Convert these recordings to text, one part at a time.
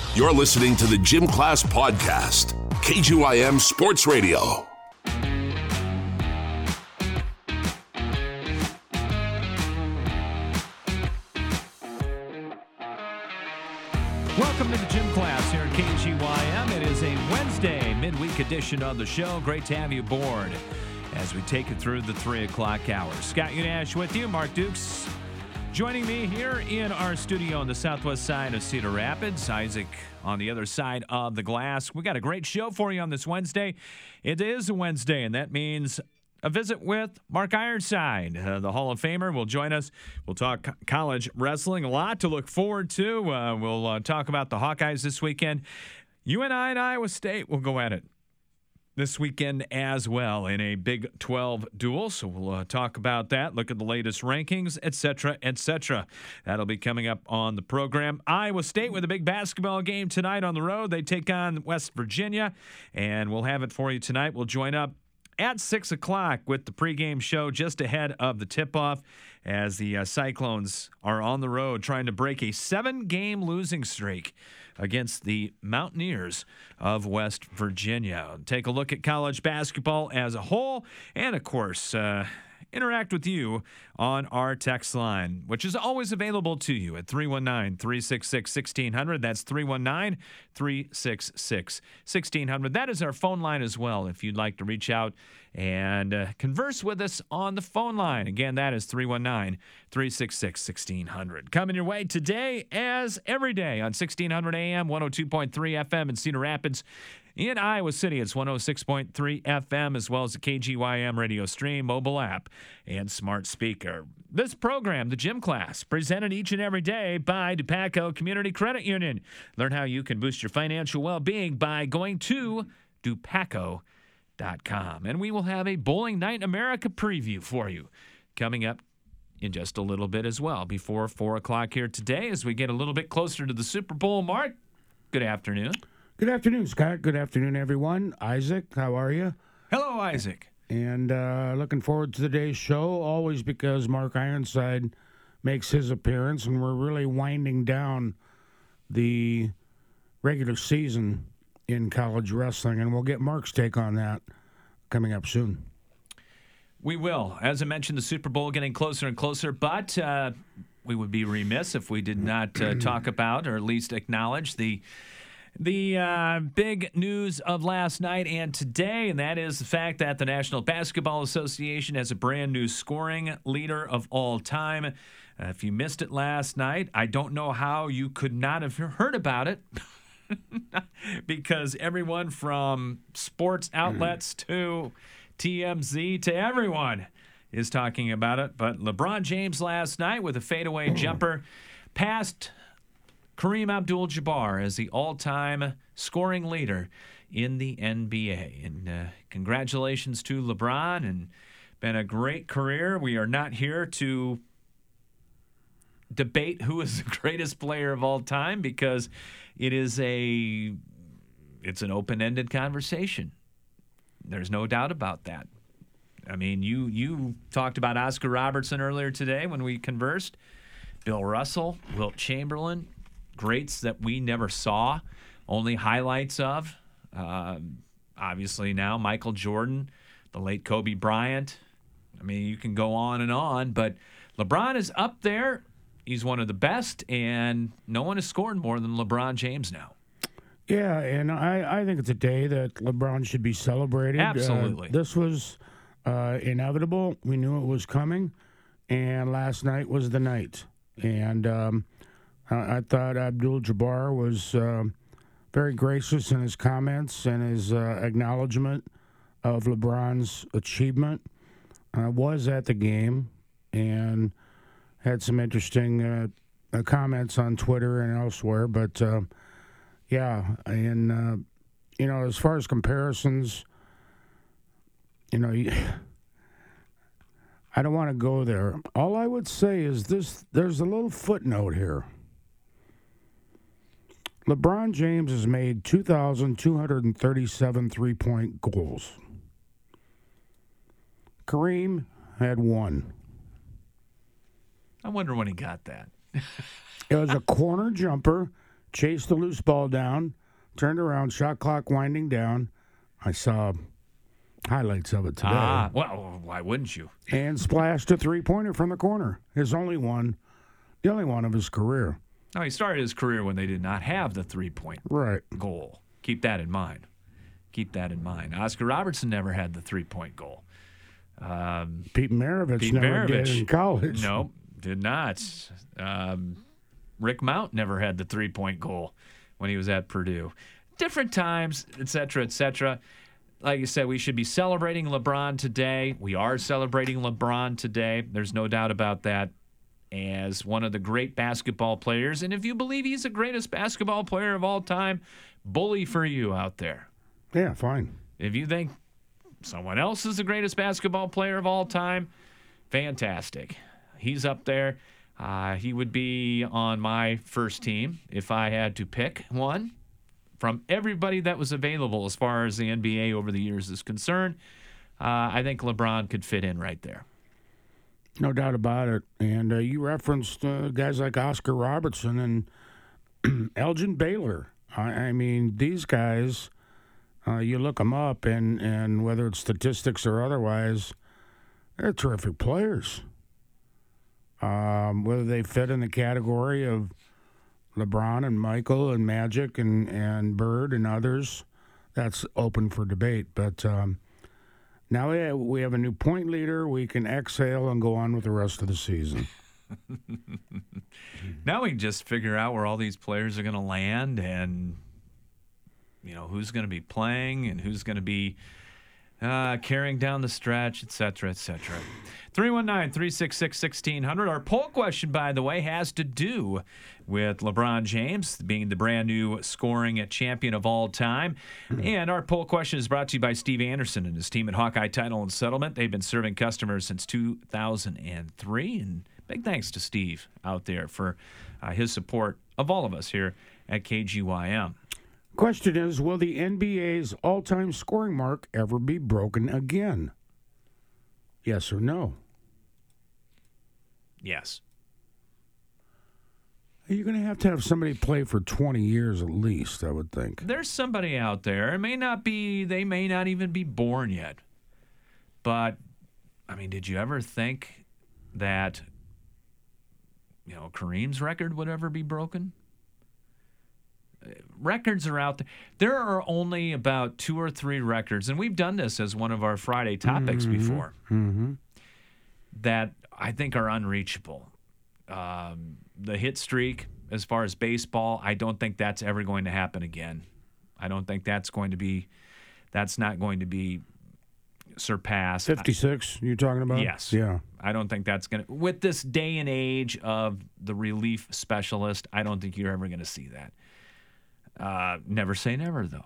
You're listening to the Gym Class Podcast, KGYM Sports Radio. Welcome to the Gym Class here at KGYM. It is a Wednesday midweek edition of the show. Great to have you aboard as we take it through the 3 o'clock hour. Scott Unash with you, Mark Dukes joining me here in our studio on the southwest side of Cedar Rapids. Isaac on the other side of the glass. We got a great show for you on this Wednesday. It is a Wednesday, and that means a visit with Mark Ironside, the Hall of Famer, will join us. We'll talk college wrestling, a lot to look forward to. We'll talk about the Hawkeyes this weekend. UNI and Iowa State will go at it this weekend as well in a Big 12 duel. So we'll talk about that, look at the latest rankings, etc., etc. That'll be coming up on the program. Iowa State with a big basketball game tonight on the road. They take on West Virginia, and we'll have it for you tonight. We'll join up at 6 o'clock with the pregame show just ahead of the tip-off as the Cyclones are on the road trying to break a 7-game losing streak against the Mountaineers of West Virginia. Take a look at college basketball as a whole and, of course, interact with you on our text line, which is always available to you at 319-366-1600. That's 319-366-1600. That is our phone line as well if you'd like to reach out and converse with us on the phone line. Again, that is 319-366-1600. Coming your way today as every day on 1600 AM, 102.3 FM in Cedar Rapids. In Iowa City, it's 106.3 FM, as well as the KGYM radio stream, mobile app, and smart speaker. This program, the Gym Class, presented each and every day by Dupaco Community Credit Union. Learn how you can boost your financial well-being by going to dupaco.com. And we will have a Bowling Night in America preview for you coming up in just a little bit as well, before 4 o'clock here today as we get a little bit closer to the Super Bowl. Mark, good afternoon. Good afternoon, Scott. Good afternoon, everyone. Isaac, how are you? Hello, Isaac. And looking forward to today's show, always because Mark Ironside makes his appearance, and we're really winding down the regular season in college wrestling, and we'll get Mark's take on that coming up soon. We will. As I mentioned, the Super Bowl getting closer and closer, but we would be remiss if we did not talk about, or at least acknowledge, the big news of last night and today, and that is the fact that the National Basketball Association has a brand new scoring leader of all time. If you missed it last night, I don't know how you could not have heard about it because everyone from sports outlets to TMZ to everyone is talking about it. But LeBron James last night with a fadeaway jumper passed Kareem Abdul-Jabbar as the all-time scoring leader in the NBA. And congratulations to LeBron, and been a great career. We are not here to debate who is the greatest player of all time because it's an open-ended conversation. There's no doubt about that. I mean, you talked about Oscar Robertson earlier today when we conversed. Bill Russell, Wilt Chamberlain, greats that we never saw, only highlights of. Obviously now Michael Jordan, the late Kobe Bryant. I mean, you can go on, but LeBron is up there. He's one of the best, and no one has scored more than LeBron James now. Yeah, and I think it's a day that LeBron should be celebrated. Absolutely. This was inevitable. We knew it was coming, and last night was the night. And I thought Abdul-Jabbar was very gracious in his comments and his acknowledgement of LeBron's achievement. Was at the game and had some interesting comments on Twitter and elsewhere. But, yeah, and, as far as comparisons, I don't want to go there. All I would say is this: there's a little footnote here. LeBron James has made 2,237 three-point goals. Kareem had one. I wonder when he got that. It was a corner jumper chased the loose ball down, turned around, shot clock winding down. I saw highlights of it today. Well, why wouldn't you? And splashed a three-pointer from the corner. The only one of his career. No, he started his career when they did not have the three-point goal. Keep that in mind. Oscar Robertson never had the three-point goal. Pete Maravich never did in college. No, did not. Rick Mount never had the three-point goal when he was at Purdue. Different times, et cetera. Like you said, we should be celebrating LeBron today. We are celebrating LeBron today. There's no doubt about that. As one of the great basketball players. And if you believe he's the greatest basketball player of all time, bully for you out there. Yeah, fine. If you think someone else is the greatest basketball player of all time, fantastic. He's up there. He would be on my first team if I had to pick one. From everybody that was available as far as the NBA over the years is concerned, I think LeBron could fit in right there. No doubt about it. And you referenced guys like Oscar Robertson and Elgin Baylor. I mean, these guys, you look them up, and whether it's statistics or otherwise, they're terrific players. Whether they fit in the category of LeBron and Michael and Magic and Bird and others, that's open for debate. But now we have a new point leader. We can exhale and go on with the rest of the season. Now we can just figure out where all these players are going to land and, who's going to be playing and who's going to be carrying down the stretch, et cetera, et cetera. 319-366-1600. Our poll question, by the way, has to do with LeBron James being the brand new scoring champion of all time. And our poll question is brought to you by Steve Anderson and his team at Hawkeye Title and Settlement. They've been serving customers since 2003. And big thanks to Steve out there for his support of all of us here at KGYM. Question is, will the NBA's all-time scoring mark ever be broken again? Yes or no? Yes. You're going to have somebody play for 20 years at least, I would think. There's somebody out there. They may not even be born yet. But, did you ever think that, Kareem's record would ever be broken? Records are out there. There are only about 2 or 3 records, and we've done this as one of our Friday topics before, that I think are unreachable. The hit streak, as far as baseball, I don't think that's ever going to happen again. I don't think that's not going to be surpassed. 56, you talking about? Yes. Yeah. I don't think that's going to, with this day and age of the relief specialist, I don't think you're ever going to see that. Never say never, though.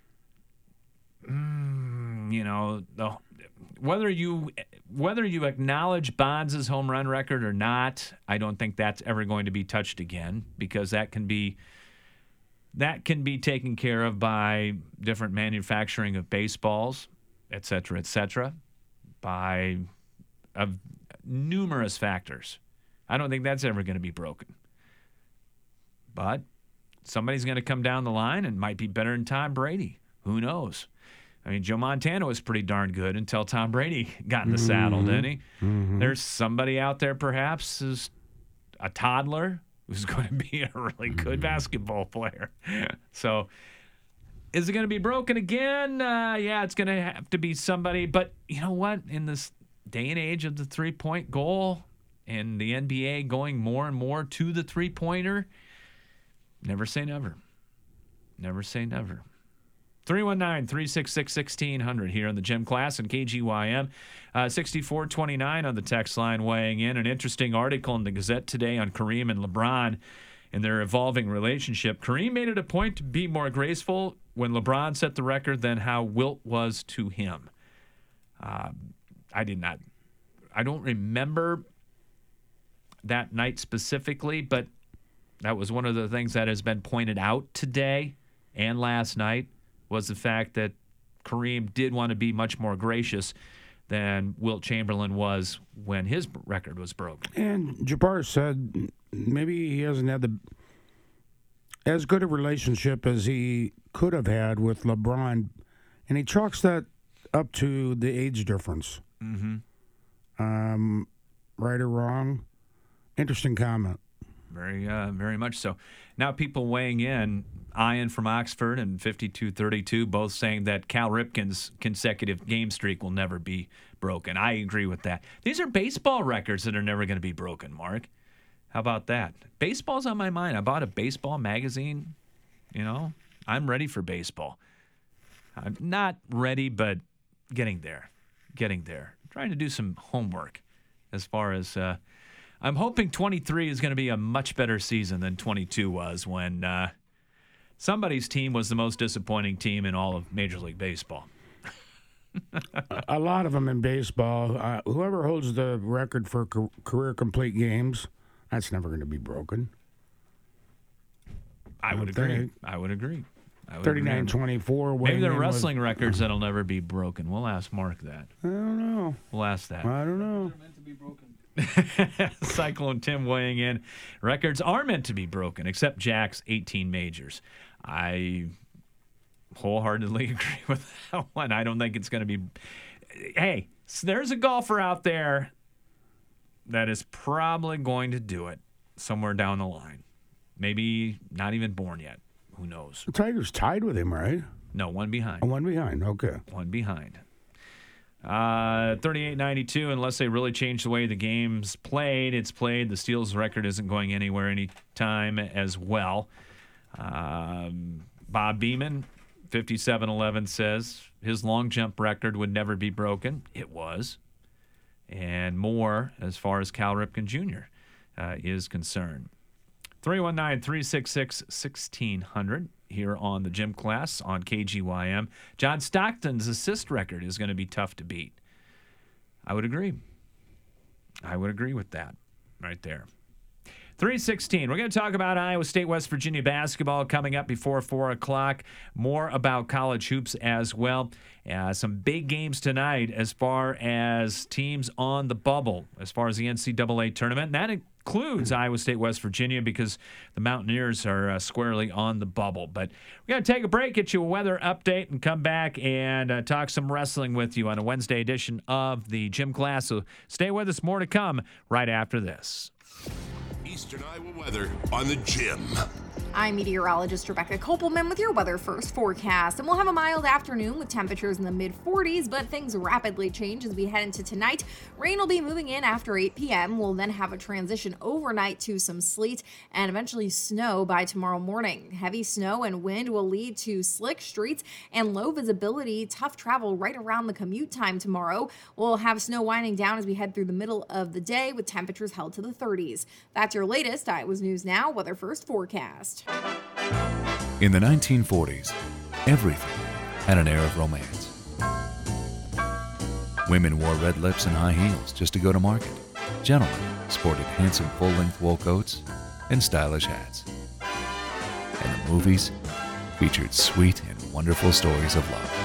Whether you acknowledge Bonds' home run record or not, I don't think that's ever going to be touched again, because that can be taken care of by different manufacturing of baseballs, et cetera, by numerous factors. I don't think that's ever going to be broken. But somebody's going to come down the line and might be better than Tom Brady. Who knows? Joe Montana was pretty darn good until Tom Brady got in the saddle, didn't he? Mm-hmm. There's somebody out there, perhaps, who's a toddler who's going to be a really good basketball player. So, is it going to be broken again? Yeah, it's going to have to be somebody. But you know what? In this day and age of the three-point goal and the NBA going more and more to the three-pointer, never say never. Never say never. 319-366-1600 here on the Gym Class and KGYM. 6429 on the text line weighing in. An interesting article in the Gazette today on Kareem and LeBron and their evolving relationship. Kareem made it a point to be more graceful when LeBron set the record than how Wilt was to him. I don't remember that night specifically, but that was one of the things that has been pointed out today and last night, was the fact that Kareem did want to be much more gracious than Wilt Chamberlain was when his record was broken. And Jabbar said maybe he hasn't had as good a relationship as he could have had with LeBron, and he chalks that up to the age difference. Right or wrong? Interesting comment. Very much so. Now people weighing in, Ian from Oxford and 5232, both saying that Cal Ripken's consecutive game streak will never be broken. I agree with that. These are baseball records that are never going to be broken, Mark. How about that? Baseball's on my mind. I bought a baseball magazine. I'm ready for baseball. I'm not ready, but getting there. Trying to do some homework as far as I'm hoping 23 is going to be a much better season than 22 was when somebody's team was the most disappointing team in all of Major League Baseball. A lot of them in baseball. Whoever holds the record for career complete games, that's never going to be broken. I would agree. 39-24. Maybe there are wrestling records that'll never be broken. We'll ask Mark that. I don't know. We'll ask that. I don't know. They're meant to be broken. Cyclone Tim weighing in. Records are meant to be broken, except Jack's 18 majors. I wholeheartedly agree with that one. I don't think it's going to be. Hey, there's a golfer out there that is probably going to do it somewhere down the line. Maybe not even born yet. Who knows? The Tigers tied with him, right? No, one behind. Oh, one behind. Okay. One behind. 38-92, unless they really change the way the game's played. It's played. The Steel's record isn't going anywhere anytime as well. Bob Beeman, 57-11, says his long jump record would never be broken. It was. And more as far as Cal Ripken Jr. Is concerned. 319-366-1600 here on the Gym Class on KGYM. John Stockton's assist record is going to be tough to beat. I would agree. With that right there. 3:16. We're going to talk about Iowa State, West Virginia basketball coming up before 4 o'clock. More about college hoops as well. Some big games tonight as far as teams on the bubble, as far as the NCAA tournament. And that includes Iowa State, West Virginia, because the Mountaineers are squarely on the bubble. But we're going to take a break, get you a weather update, and come back and talk some wrestling with you on a Wednesday edition of the Gym Class. So stay with us. More to come right after this. Eastern Iowa weather on the Gym. I'm meteorologist Rebecca Kopelman with your Weather First forecast, and we'll have a mild afternoon with temperatures in the mid-40s, but things rapidly change as we head into tonight. Rain will be moving in after 8 p.m. We'll then have a transition overnight to some sleet and eventually snow by tomorrow morning. Heavy snow and wind will lead to slick streets and low visibility, tough travel right around the commute time tomorrow. We'll have snow winding down as we head through the middle of the day with temperatures held to the 30s. That's your latest Iowa's News Now Weather First forecast. In the 1940s, everything had an air of romance. Women wore red lips and high heels just to go to market. Gentlemen sported handsome full-length wool coats and stylish hats. And the movies featured sweet and wonderful stories of love.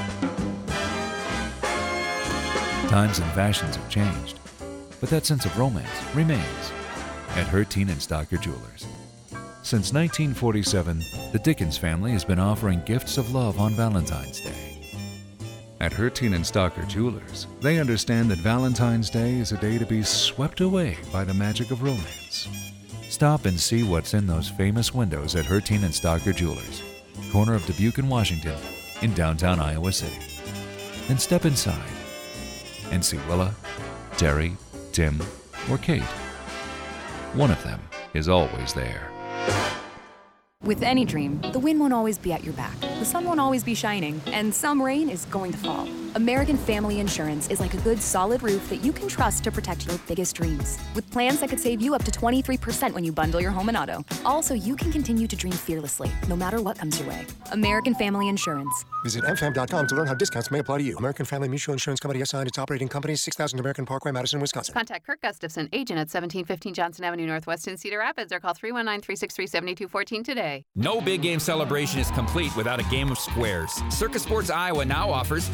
Times and fashions have changed, but that sense of romance remains at Herteen & Stocker Jewelers. Since 1947, the Dickens family has been offering gifts of love on Valentine's Day. At Herteen & Stocker Jewelers, they understand that Valentine's Day is a day to be swept away by the magic of romance. Stop and see what's in those famous windows at Herteen & Stocker Jewelers, corner of Dubuque and Washington in downtown Iowa City. Then step inside and see Willa, Terry, Tim, or Kate. One of them is always there. With any dream, the wind won't always be at your back, the sun won't always be shining, and some rain is going to fall. American Family Insurance is like a good, solid roof that you can trust to protect your biggest dreams. With plans that could save you up to 23% when you bundle your home and auto. Also, you can continue to dream fearlessly, no matter what comes your way. American Family Insurance. Visit mfam.com to learn how discounts may apply to you. American Family Mutual Insurance Company SI and its operating company, 6000 American Parkway, Madison, Wisconsin. Contact Kirk Gustafson, agent at 1715 Johnson Avenue Northwest in Cedar Rapids, or call 319-363-7214 today. No big game celebration is complete without a game of squares. Circus Sports Iowa now offers Circus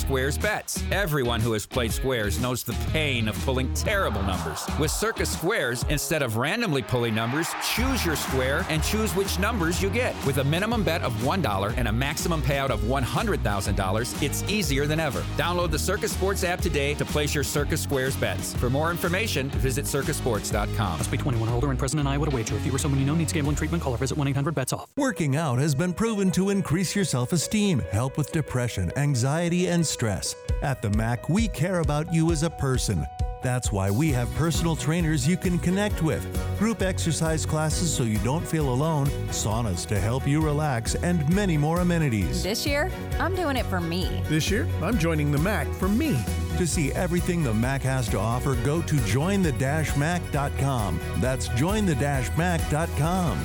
Squares bets. Everyone who has played Squares knows the pain of pulling terrible numbers. With Circus Squares, instead of randomly pulling numbers, choose your square and choose which numbers you get. With a minimum bet of $1 and a maximum payout of $100,000, it's easier than ever. Download the Circus Sports app today to place your Circus Squares bets. For more information, visit circusports.com. Must be 21 or older and present in Iowa to wager. If you or someone you know needs gambling treatment, call or visit 1-800-BETS-OFF. Working out has been proven to increase your self-esteem, help with depression, anxiety, and stress. At the MAC, we care about you as a person. That's why we have personal trainers you can connect with, group exercise classes so you don't feel alone, saunas to help you relax, and many more amenities. This year, I'm doing it for me. This year, I'm joining the MAC for me. To see everything the MAC has to offer, go to jointhe-mac.com. That's jointhe-mac.com.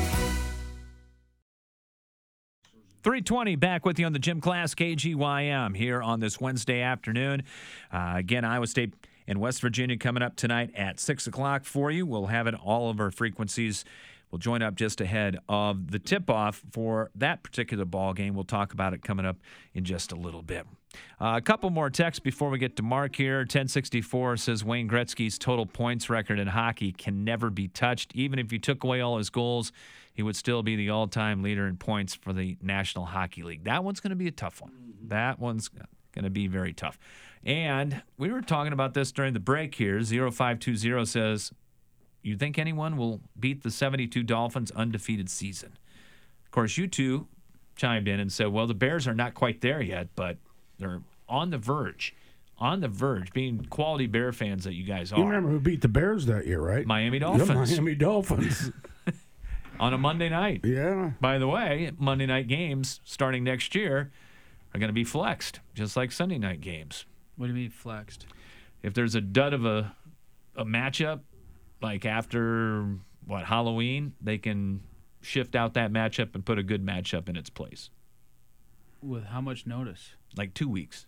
3:20 back with you on the Gym Class KGYM here on this Wednesday afternoon. Again, Iowa State and West Virginia coming up tonight at 6 o'clock for you. We'll have it all of our frequencies. We'll join up just ahead of the tip-off for that particular ball game. We'll talk about it coming up in just a little bit. A couple more texts before we get to Mark here. 1064 says Wayne Gretzky's total points record in hockey can never be touched. Even if you took away all his goals, he would still be the all-time leader in points for the National Hockey League. That one's going to be a tough one. That one's going to be very tough. And we were talking about this during the break here. 0520 says, you think anyone will beat the 72 Dolphins' undefeated season? Of course, you two chimed in and said, well, the Bears are not quite there yet, but they're on the verge, being quality Bear fans that you guys are. You remember who beat the Bears that year, right? Miami Dolphins. The Miami Dolphins. On a Monday night. Yeah. By the way, Monday night games starting next year are going to be flexed, just like Sunday night games. What do you mean flexed? If there's a dud of a matchup, like after, Halloween, they can shift out that matchup and put a good matchup in its place. With how much notice? Like 2 weeks.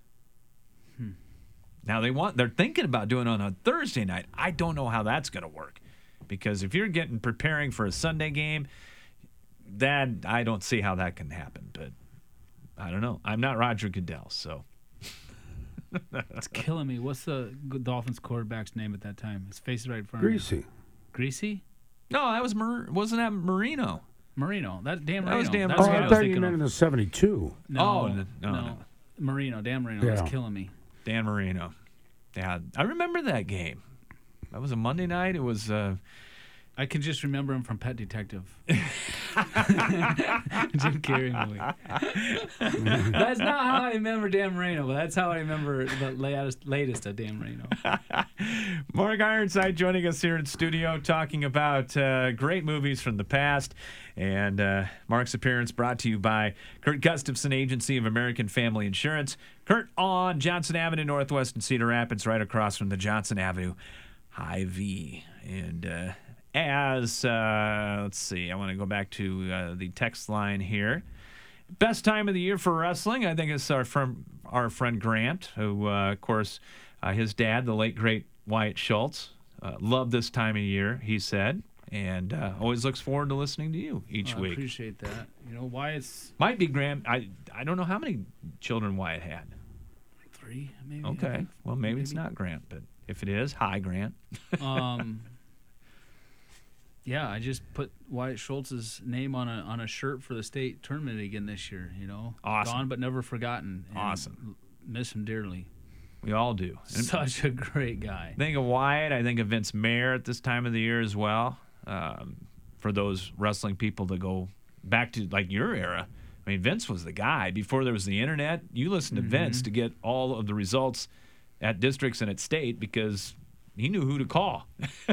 Now they're thinking about doing it on a Thursday night. I don't know how that's going to work, because if you're preparing for a Sunday game, that I don't see how that can happen. But I don't know. I'm not Roger Goodell, so it's killing me. What's the Dolphins quarterback's name at that time? His face is right in front of me. Greasy. Greasy? No, that was wasn't that Marino? Marino. That Dan Marino. That was Dan Oh, Marino. I thought you meant in the 72. No. Marino. Dan Marino. Yeah. That's killing me. Dan Marino. Yeah, I remember that game. That was a Monday night. It was. I can just remember him from Pet Detective. Jim Carrey movie. That's not how I remember Dan Marino, but that's how I remember the latest of Dan Marino. Mark Ironside joining us here in studio, talking about great movies from the past. And Mark's appearance brought to you by Kurt Gustafson, Agency of American Family Insurance. Kurt on Johnson Avenue Northwest in Cedar Rapids, right across from the Johnson Avenue Hy-Vee. And let's see, I want to go back to the text line here. Best time of the year for wrestling, I think it's our friend Grant, who, of course, his dad, the late, great Wyatt Schultz, loved this time of year, he said, and always looks forward to listening to you each week. I appreciate that. You know, Wyatt's... Might be Grant. I don't know how many children Wyatt had. 3, maybe. Okay, well, maybe it's not Grant, but if it is, hi, Grant. Yeah, I just put Wyatt Schultz's name on a shirt for the state tournament again this year. You know, awesome. Gone but never forgotten. Awesome. Miss him dearly. We all do. Such a great guy. Think of Wyatt. I think of Vince Mayer at this time of the year as well. For those wrestling people that go back to like your era, I mean, Vince was the guy. Before there was the internet, you listened to Vince to get all of the results at districts and at state because he knew who to call.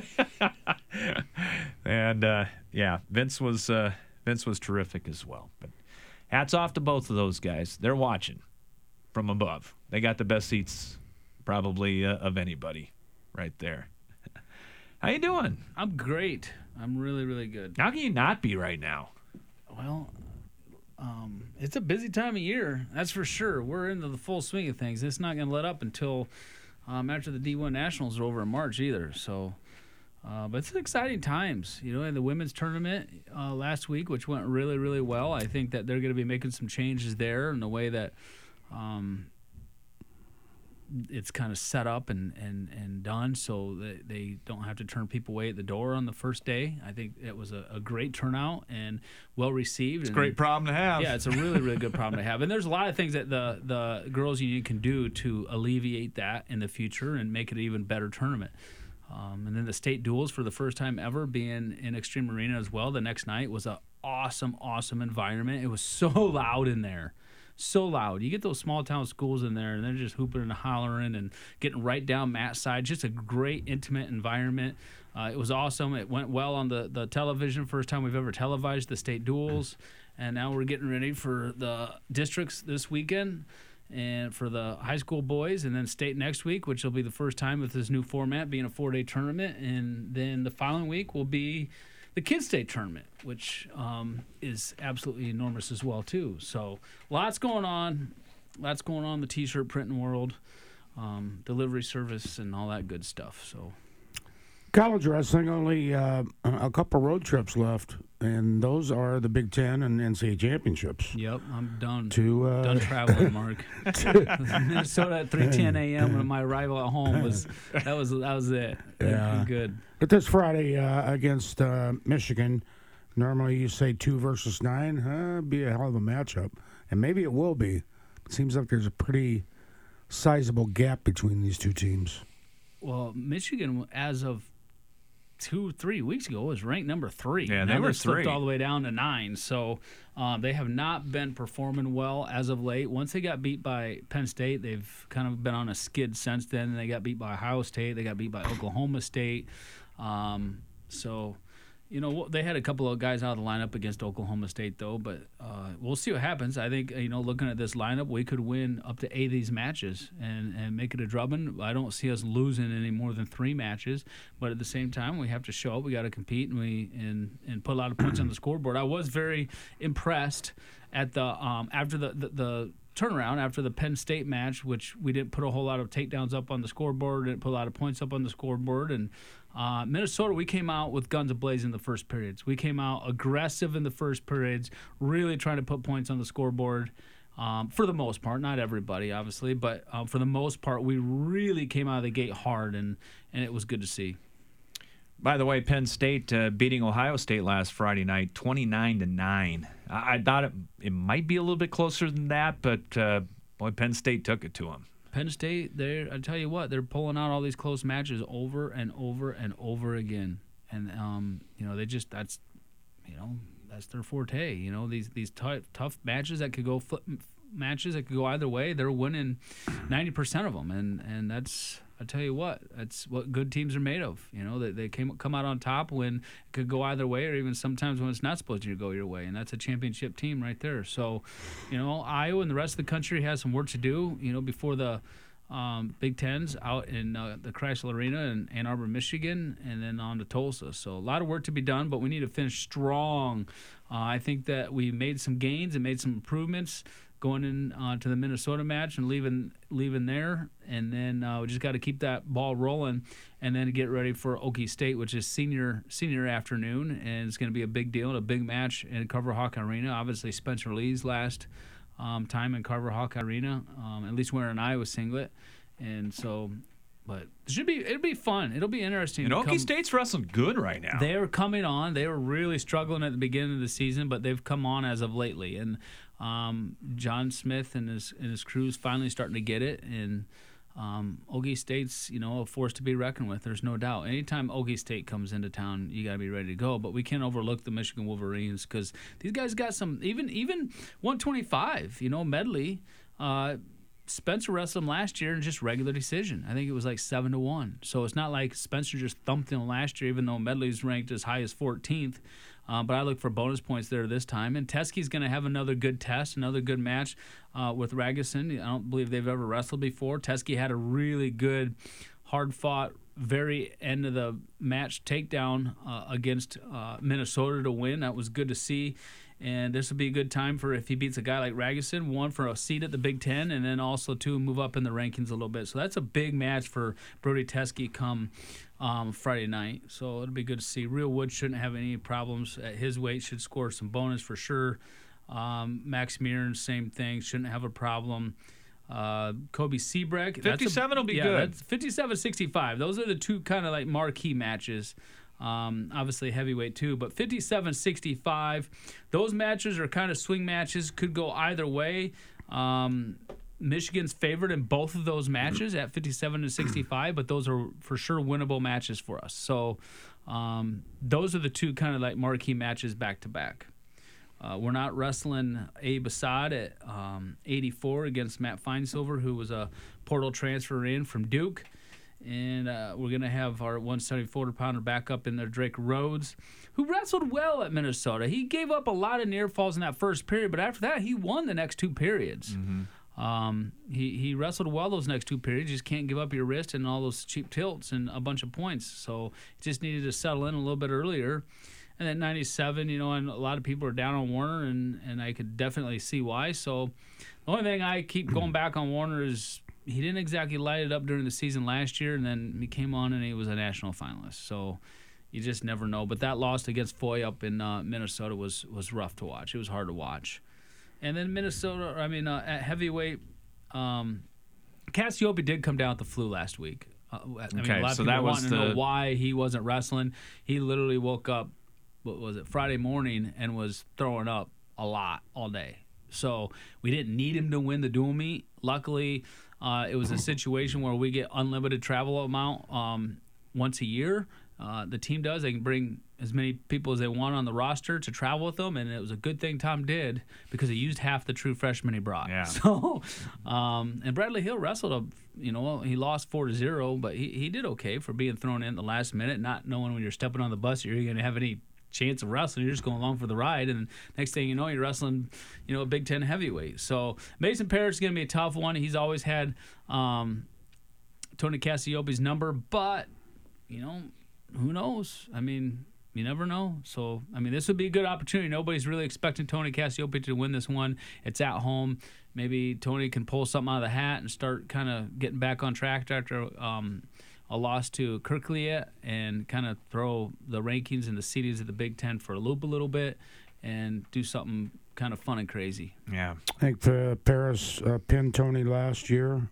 And yeah, Vince was terrific as well. But hats off to both of those guys. They're watching from above. They got the best seats probably of anybody right there. How you doing? I'm great. I'm really, really good. How can you not be right now? Well, it's a busy time of year, that's for sure. We're into the full swing of things. It's not going to let up until after the D1 Nationals are over in March either. So, but it's exciting times. You know, in the women's tournament last week, which went really, really well. I think that they're going to be making some changes there in the way that it's kind of set up and done so that they don't have to turn people away at the door on the first day. I think it was a great turnout and well received. It's a great problem to have. Yeah, it's a really, really good problem to have. And there's a lot of things that the Girls Union can do to alleviate that in the future and make it an even better tournament. And then the state duels for the first time ever being in Extreme Arena as well the next night was an awesome, awesome environment. It was so loud in there. So loud. You get those small town schools in there, and they're just hooping and hollering and getting right down Matt's side. Just a great, intimate environment. It was awesome. It went well on the television. First time we've ever televised the state duels. And now we're getting ready for the districts this weekend and for the high school boys, and then state next week, which will be the first time with this new format being a 4-day tournament. And then the following week will be the Kids State Tournament, which is absolutely enormous as well, too. So lots going on in the T-shirt printing world, delivery service, and all that good stuff. So college wrestling, only a couple road trips left, and those are the Big Ten and NCAA championships. Yep, I'm done. Done traveling, Mark. Minnesota at 3:10 a.m. when my arrival at home was it. Yeah, good. But this Friday against Michigan, normally you say 2 versus 9. It'd be a hell of a matchup, and maybe it will be. It seems like there's a pretty sizable gap between these two teams. Well, Michigan, as of 2-3 weeks ago, was ranked number 3. Yeah, they were slipped 3 all the way down to 9. So they have not been performing well as of late. Once they got beat by Penn State, they've kind of been on a skid since then. They got beat by Ohio State. They got beat by Oklahoma State. So, they had a couple of guys out of the lineup against Oklahoma State, though. But we'll see what happens. I think, looking at this lineup, we could win up to 8 of these matches and make it a drubbing. I don't see us losing any more than 3 matches. But at the same time, we have to show up. We got to compete and put a lot of points on the scoreboard. I was very impressed at the after the turnaround after the Penn State match, which we didn't put a whole lot of takedowns up on the scoreboard, didn't put a lot of points up on the scoreboard. And Minnesota, we came out with guns ablaze in the first periods. We came out aggressive in the first periods, really trying to put points on the scoreboard. For the most part, not everybody, obviously, but for the most part, we really came out of the gate hard, and it was good to see. By the way, Penn State beating Ohio State last Friday night, 29-9. I thought it might be a little bit closer than that, but boy, Penn State took it to them. Penn State, I tell you what, they're pulling out all these close matches over and over and over again, and that's their forte. These tough matches that could go matches that could go either way. They're winning 90% of them, and that's. I tell you what, that's what good teams are made of. They come out on top when it could go either way, or even sometimes when it's not supposed to go your way, and that's a championship team right there. So, Iowa and the rest of the country has some work to do. Before the Big Tens out in the Chrysler Arena in Ann Arbor, Michigan, and then on to Tulsa. So a lot of work to be done, but we need to finish strong. I think that we made some gains and made some improvements going in to the Minnesota match and leaving there, and then we just got to keep that ball rolling, and then get ready for Okie State, which is senior afternoon, and it's going to be a big deal and a big match in Carver Hawk Arena. Obviously, Spencer Lee's last time in Carver Hawk Arena, at least wearing an Iowa singlet, and so. But it'll be fun. It'll be interesting. And Okie State's wrestling good right now. They are coming on. They were really struggling at the beginning of the season, but they've come on as of lately. And John Smith and his crew's finally starting to get it. And Okie State's a force to be reckoned with. There's no doubt. Anytime Okie State comes into town, you got to be ready to go. But we can't overlook the Michigan Wolverines because these guys got some even 125. Medley. Spencer wrestled him last year in just regular decision. I think it was like 7-1. So it's not like Spencer just thumped him last year, even though Medley's ranked as high as 14th. But I look for bonus points there this time. And Teskey's going to have another good test, another good match with Ragusin. I don't believe they've ever wrestled before. Teskey had a really good, hard-fought, very end of the match takedown against Minnesota to win. That was good to see. And this will be a good time for if he beats a guy like Ragusin, 1, for a seat at the Big Ten, and then also 2, move up in the rankings a little bit. So that's a big match for Brody Teskey come Friday night. So it'll be good to see. Real Wood shouldn't have any problems at his weight. Should score some bonus for sure. Max Mearns, same thing. Shouldn't have a problem. Kobe Seabreak. 57 will be good. That's 57-65. Those are the two kind of like marquee matches. Obviously heavyweight too, but 57-65. Those matches are kind of swing matches. Could go either way. Michigan's favored in both of those matches at 57-65, but those are for sure winnable matches for us. So those are the two kind of like marquee matches back to back. We're not wrestling Abe Assad at 84 against Matt Feinsilver, who was a portal transfer in from Duke. And we're going to have our 174-pounder back up in there, Drake Rhodes, who wrestled well at Minnesota. He gave up a lot of near falls in that first period, but after that, he won the next two periods. He wrestled well those next two periods. You just can't give up your wrist and all those cheap tilts and a bunch of points. So he just needed to settle in a little bit earlier. And at 97, and a lot of people are down on Warner, and I could definitely see why. So the only thing I keep going back on Warner is he didn't exactly light it up during the season last year, and then he came on and he was a national finalist. So you just never know. But that loss against Foy up in Minnesota was rough to watch. It was hard to watch. And then at heavyweight, Cassiope did come down with the flu last week. A lot of people wanting to know why he wasn't wrestling. He literally woke up, Friday morning, and was throwing up a lot all day. So we didn't need him to win the dual meet. Luckily, it was a situation where we get unlimited travel amount once a year. The team does. They can bring as many people as they want on the roster to travel with them, and it was a good thing Tom did because he used half the true freshmen he brought. Yeah. So, and Bradley Hill wrestled he lost 4-0, but he did okay for being thrown in at the last minute, not knowing when you're stepping on the bus you're going to have any chance of wrestling. You're just going along for the ride, and next thing you know, you're wrestling, a Big Ten heavyweight. So Mason Parrish is going to be a tough one. He's always had Tony Cassiope's number, but who knows? You never know. So this would be a good opportunity. Nobody's really expecting Tony Cassiope to win this one. It's at home. Maybe Tony can pull something out of the hat and start kind of getting back on track after a loss to Kirkliet, and kind of throw the rankings and the seedings of the Big Ten for a loop a little bit and do something kind of fun and crazy. Yeah. I think Paris pinned Tony last year.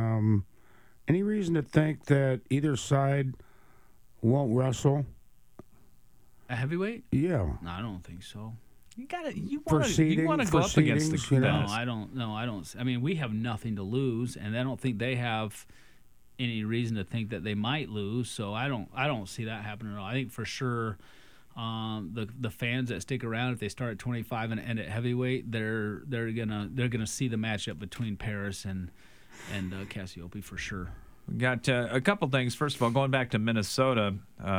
Any reason to think that either side won't wrestle? A heavyweight? Yeah. No, I don't think so. You want to go up against the No, I don't. We have nothing to lose, and I don't think they have any reason to think that they might lose. So I don't see that happening at all. I think for sure the fans that stick around, if they start at 25 and end at heavyweight, they're gonna see the matchup between Paris and Cassiope for sure. We got a couple things. First of all, going back to Minnesota,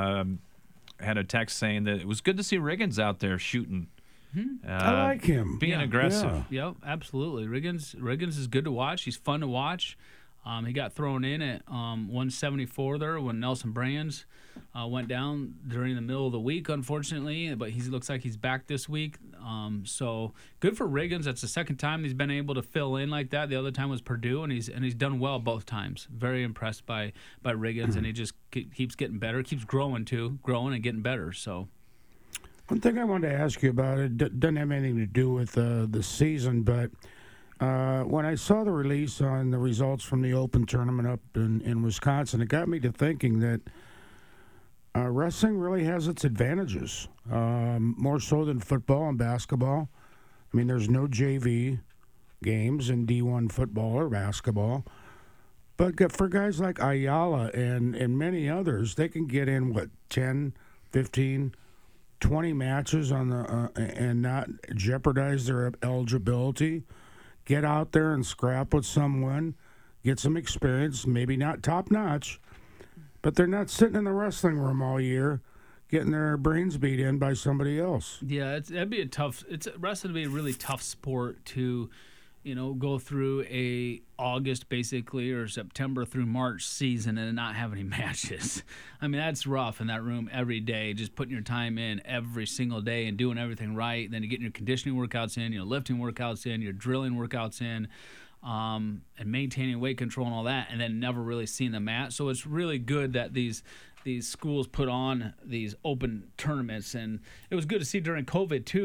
had a text saying that it was good to see Riggins out there shooting. I like him. Being aggressive. Yeah. Yep, absolutely. Riggins is good to watch. He's fun to watch. He got thrown in at 174 there when Nelson Brands went down during the middle of the week, unfortunately. But he looks like he's back this week. So good for Riggins. That's the second time he's been able to fill in like that. The other time was Purdue, and he's done well both times. Very impressed by Riggins, and he just keeps getting better, keeps growing and getting better. So. One thing I wanted to ask you about, it doesn't have anything to do with the season, but when I saw the release on the results from the Open tournament up in Wisconsin, it got me to thinking that wrestling really has its advantages, more so than football and basketball. There's no JV games in D1 football or basketball, but for guys like Ayala and many others, they can get in, 10, 15, 20 matches on the and not jeopardize their eligibility. Get out there and scrap with someone, get some experience, maybe not top notch, but they're not sitting in the wrestling room all year getting their brains beat in by somebody else. Yeah, wrestling would be a really tough sport to, go through a August basically or September through March season and not have any matches. That's rough in that room every day, just putting your time in every single day and doing everything right. Then you're getting your conditioning workouts in, your lifting workouts in, your drilling workouts in, and maintaining weight control and all that, and then never really seeing the mat. So it's really good that these schools put on these open tournaments, and it was good to see during COVID too.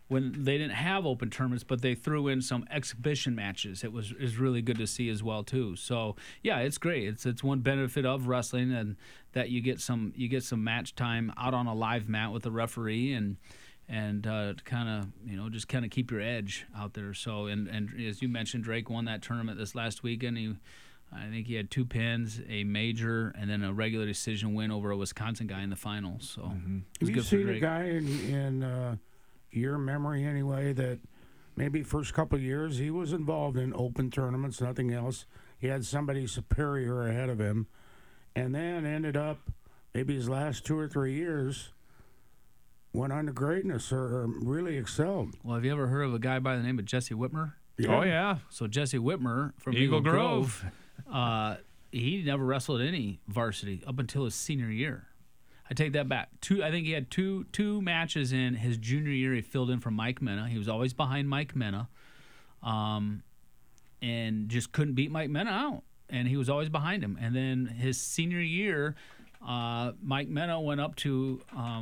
when they didn't have open tournaments, but they threw in some exhibition matches. Is really good to see as well too. So yeah, it's great. It's one benefit of wrestling, and that you get some match time out on a live mat with a referee, and kind of just kind of keep your edge out there. So and as you mentioned, Drake won that tournament this last weekend. I think he had 2 pins, a major, and then a regular decision win over a Wisconsin guy in the finals. So have you seen a guy in your memory anyway that maybe first couple of years he was involved in open tournaments, nothing else? He had somebody superior ahead of him, and then ended up maybe his last 2 or 3 years went on to greatness or really excelled. Well, have you ever heard of a guy by the name of Jesse Whitmer? Yeah. Oh yeah. So Jesse Whitmer from Eagle Grove. He never wrestled any varsity up until his senior year. I take that back. I think he had two matches in his junior year. He filled in for Mike Mena. He was always behind Mike Mena, and just couldn't beat Mike Mena out. And he was always behind him. And then his senior year, Mike Mena went up to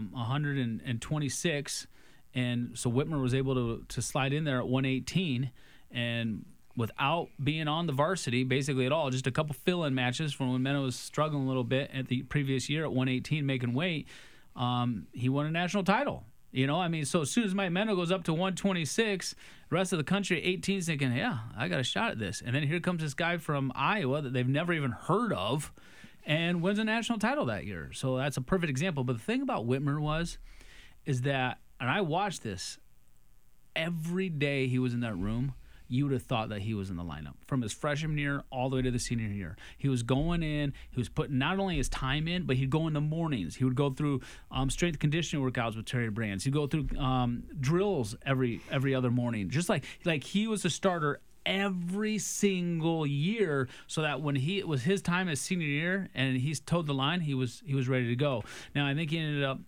126, and so Whitmer was able to slide in there at 118, and without being on the varsity basically at all, just a couple fill-in matches from when Mena was struggling a little bit at the previous year at 118 making weight, he won a national title. So as soon as Mike Mena goes up to 126, the rest of the country at 18 is thinking, yeah, I got a shot at this. And then here comes this guy from Iowa that they've never even heard of and wins a national title that year. So that's a perfect example. But the thing about Whitmer is that, and I watched this, every day he was in that room, you would have thought that he was in the lineup from his freshman year all the way to the senior year. He was going in, he was putting not only his time in, but he'd go in the mornings. He would go through strength conditioning workouts with Terry Brands. He'd go through drills every other morning. Just like he was a starter every single year, so that when it was his time as senior year and he's towed the line, he was ready to go. Now I think he ended up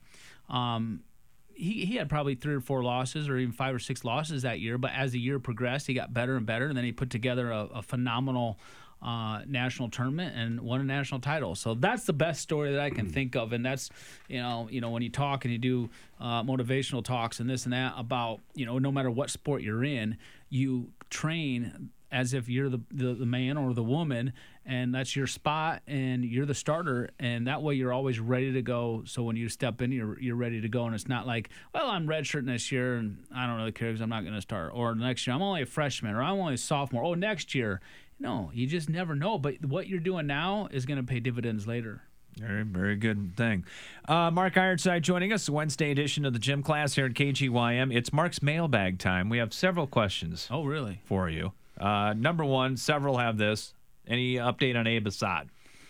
he had probably 3 or 4 losses or even 5 or 6 losses that year, but as the year progressed, he got better and better, and then he put together a phenomenal national tournament and won a national title. So that's the best story that I can think of, and that's, when you talk and you do motivational talks and this and that about, no matter what sport you're in, you train as if you're the man or the woman, and that's your spot, and you're the starter, and that way you're always ready to go. So when you step in, you're ready to go, and it's not like, well, I'm redshirting this year, and I don't really care because I'm not going to start. Or next year, I'm only a freshman, or I'm only a sophomore. Oh, next year. No, you just never know. But what you're doing now is going to pay dividends later. Very, very good thing. Mark Ironside joining us, Wednesday edition of the Gym Class here at KGYM. It's Mark's mailbag time. We have several questions. Oh, really? For you. Number one, several have this. Any update on Abe Assad?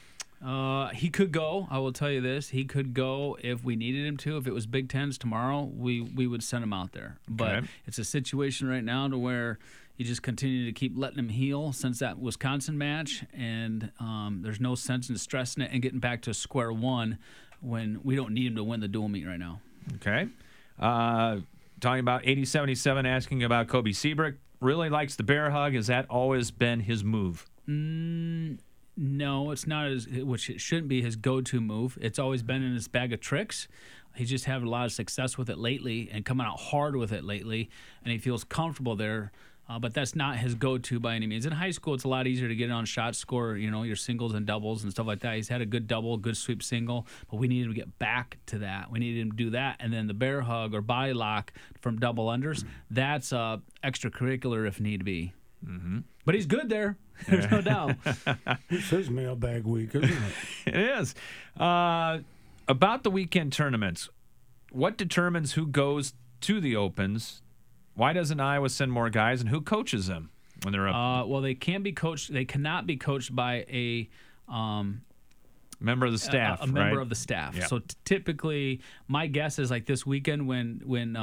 He could go. I will tell you this. He could go if we needed him to. If it was Big Tens tomorrow, we would send him out there. But it's a situation right now to where you just continue to keep letting him heal since that Wisconsin match, and there's no sense in stressing it and getting back to square one when we don't need him to win the dual meet right now. Okay. Talking about 8077, asking about Kobe Seabrook. Really likes the bear hug. Has that always been his move? No, it's not which it shouldn't be his go-to move. It's always been in his bag of tricks. He's just having a lot of success with it lately and coming out hard with it lately, and he feels comfortable there. But that's not his go-to by any means. In high school, it's a lot easier to get it on shot score, your singles and doubles and stuff like that. He's had a good double, good sweep single, but we need him to get back to that. We need him to do that. And then the bear hug or body lock from double unders, that's extracurricular if need be. Mm-hmm. But he's good there. There's no doubt. It's his mailbag week, isn't it? It is. About the weekend tournaments, what determines who goes to the Opens? Why doesn't Iowa send more guys, and who coaches them when they're up? Well, they can be coached. They cannot be coached by a member of the staff. A member right? of the staff. Yeah. So typically, my guess is like this weekend when